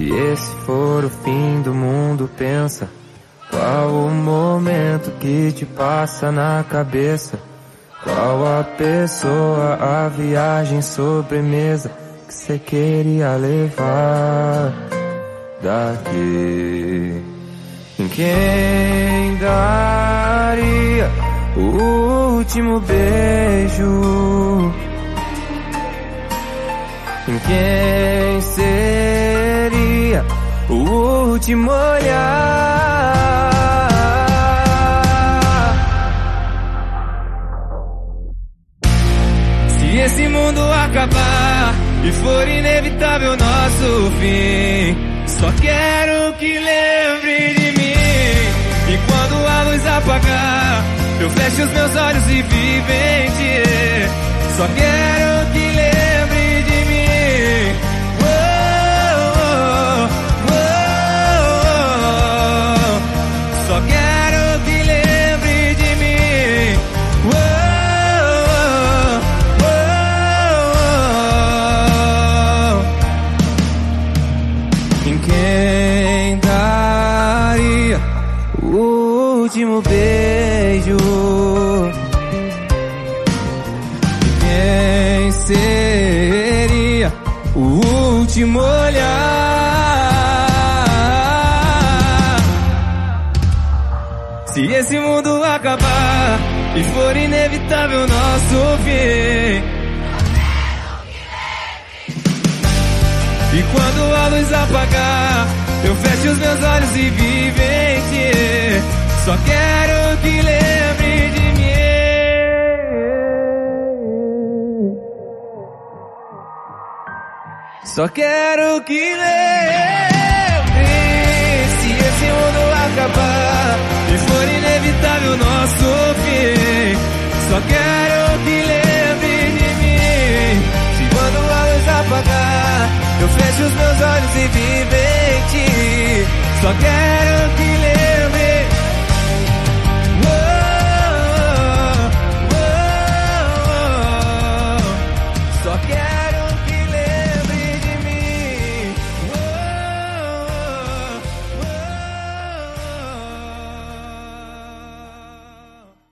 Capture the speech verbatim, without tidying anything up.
Se esse for o fim do mundo, pensa, qual o momento que te passa na cabeça? Qual a pessoa, a viagem, sobremesa que cê queria levar daqui? Em quem daria o último beijo? Em quem seria o último olhar? Se esse mundo acabar e for inevitável nosso fim, só quero que lembre de mim. E quando a luz apagar, eu fecho os meus olhos e vivo em ti. Só quero que lembre de mim. Oh, oh, oh, oh. Só quero que lembre de mim. Oh, oh, oh, oh. Em quem daria o último beijo? Quem seria o último olhar? Se esse mundo acabar e for inevitável nosso fim, e quando a luz apagar, eu fecho os meus olhos e vivo em ti. Só quero que lembre de mim. Só quero que lembre. Se esse mundo acabar e for inevitável nosso fim, só quero que lembre de mim. Se quando a luz apagar, eu fecho os meus olhos e vivo em ti. Só quero